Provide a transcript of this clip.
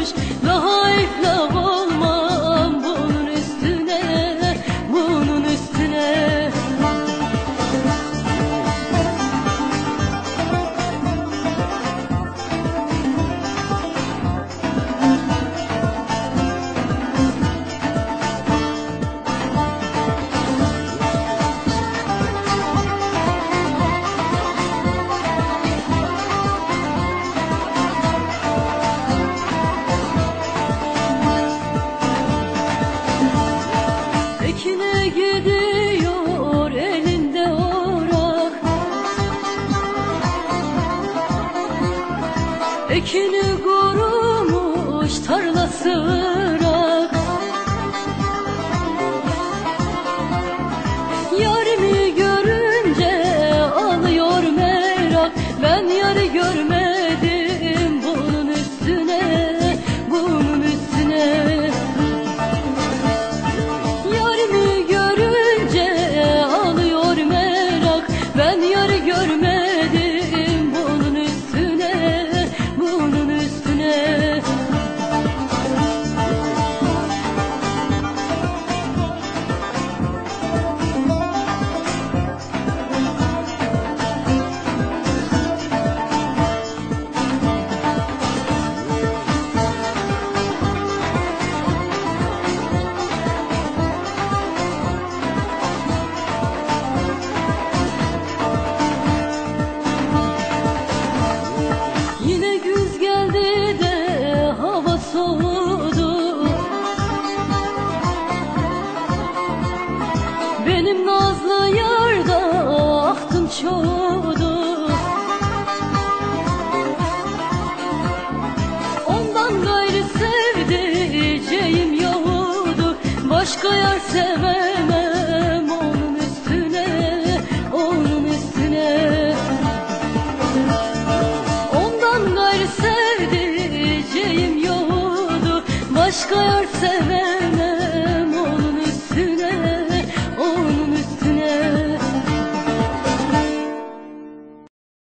Daha iflah olmam bunun üstüne, bunun üstüne. Ekine gidiyor elinde orak, ekini kurumuş tarlası ırak. Yarimi görünce alıyor merak, ben yarı görmedim bunun üstüne, bunun üstüne. Ben yarı görmedim bunun üstüne, bunun üstüne. Yine güz geldi de hava soğudu, benim nazlı yarda ahtım çoğdu. Ondan gayrı sevdiceğim yoktu, başka yar sevemem onun üstüne, onun üstüne. Sevdiceğim yoktu, başka yar sevemem.